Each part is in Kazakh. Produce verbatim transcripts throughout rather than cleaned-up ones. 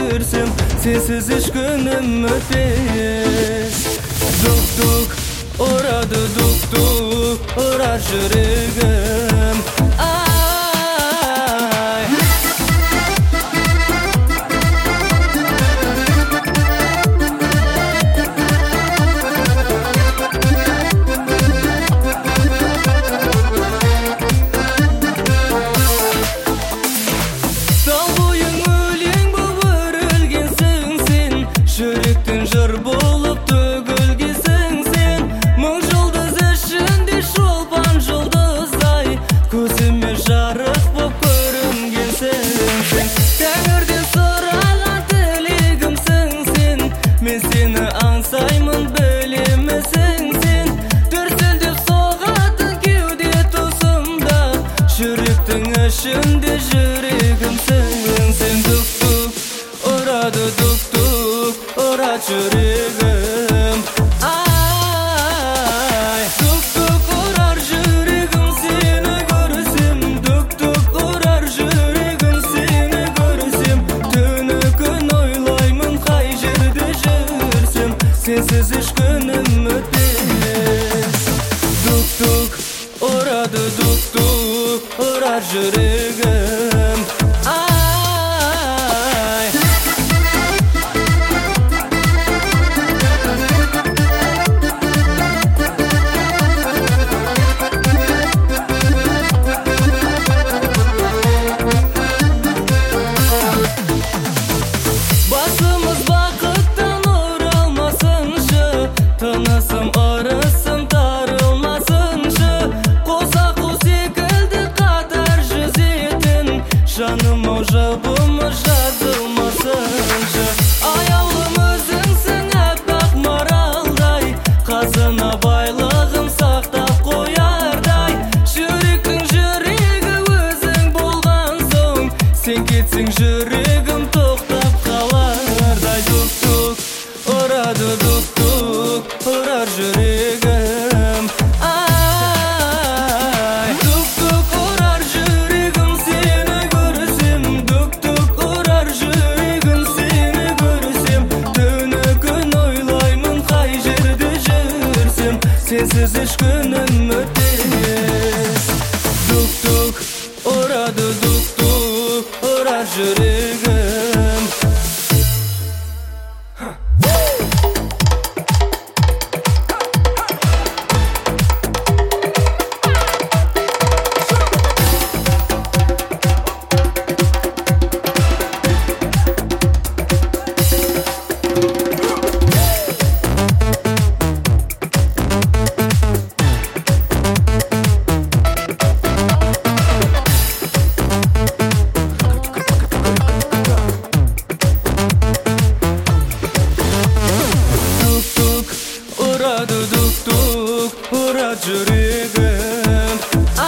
жүрсем, сенсіз еш күнім өтпес. Дук-дук, ұрады дук-дук, ұрар жүрегім. Жүректің жыр болып төгілгесің сен, мың жұлдыз ішінде шолпан жұлдыздай, көзіме жарық боп көрінгенсің сен. Тәңірден сұраған тілегімсің сен, мен сені аңсаймын білемісің сен. Дүрсілдеп соғатын кеуде тұсымда, жүректің ішінде жүрегімсің сен. Дук-дук, ұрады дук-дук, ұрат жүрегім. Ай, дук-дук, ұрар жүрегім, сені көрсем. Дук-дук, ұрар жүрегім, сені көрсем. Түні күн ойлаймын, қай жерде жүрсем, сенсіз еш күнім өтпес. Дук-дук, ұрады дук-дук, ұрар жүрегім. Басымыз бақыттан оралмасыншы, тынысым ырысым тарылмасыншы. Қос-аққу секілді қатар жүзетін, жаным-ау жабымыз жазылмасыншы. Аяулым өзіңсің әппақ маралдай, қазына байлығым сақтап қоярдай. Жүректің жүрегі өзің болған соң, сен кетсең жүрегім тоқтап қалардай. Дук-дук, ұрады дук-дук, ұрар жүрегім. Ай, дук-дук, ұрар жүрегім, сені көрсем. Дук-дук, ұрар жүрегім, сені көрсем. Түні күн ойлаймын, қай жерде жүрсем, сенсіз еш күнім өтпес. Дук-дук, ұрады дук-дук, ұрар жүрегім. Ұрады дук-дук, ұрат жүрегім.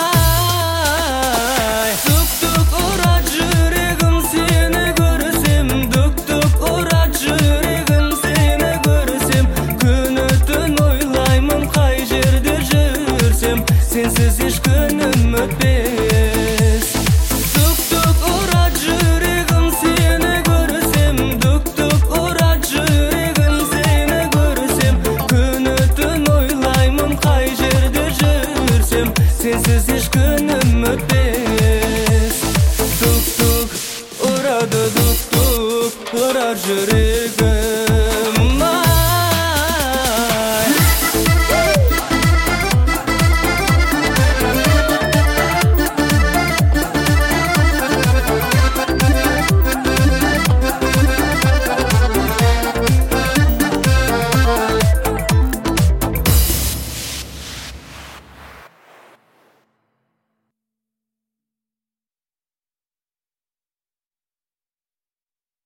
Ай, дук-дук, ұрат жүрегім, сені көрсем. Дук-дук, ұрат жүрегім, сені көрсем. Күні түн ойлаймын, қай жерде жүрсем, сенсіз еш күнім өтпес. Дук-дук, ұрат жүрегім, сені көрсем. Дук-дук, ұрат жүрегім, сені көрсем. Күні түн ойлаймын, қай жерде жүрсем, сенсіз еш күнім өтпес. Дук-дук, ұрады дук-дук, ұрар жүрегім.